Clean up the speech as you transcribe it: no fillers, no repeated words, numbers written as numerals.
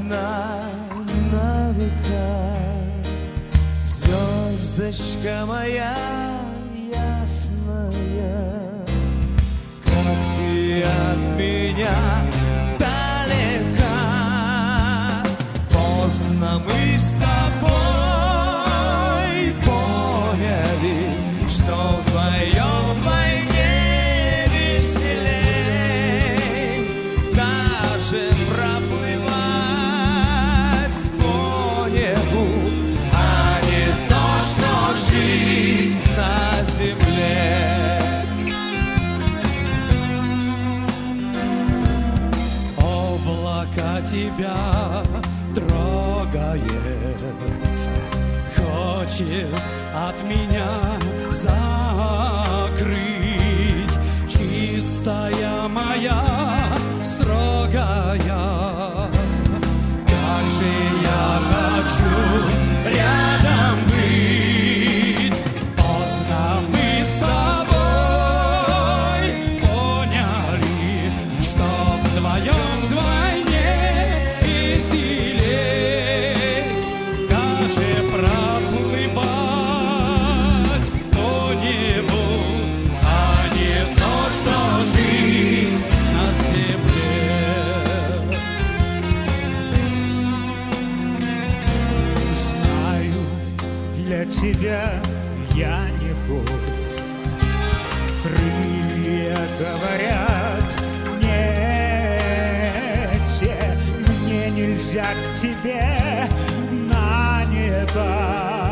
одна на века. Звездочка моя ясная, как ты от меня далека. Поздно мы с тобой поняли, что вдвоем вдвойне веселей. Даже проплывать по небу, а не то, что жить на земле. Облака тебя трогает, хочет от меня закрыть. Чистая моя, строгая, как же я хочу рядом быть. Поздно мы с тобой поняли, что вдвоем вдвойне веселей. Даже проплывать по небу, а не то, что жить на земле. Знаю, для тебя я не Бог. Крылья говорят мне нельзя к тебе на небо.